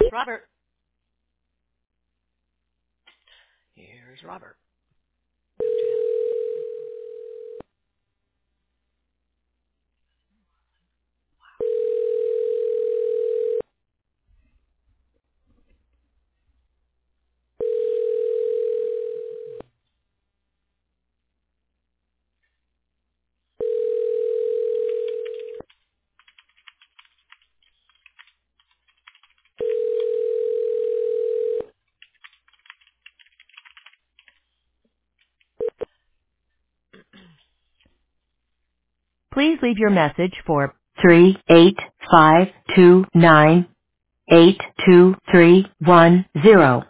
Robert. Here's Robert. Please leave your message for 38529823310.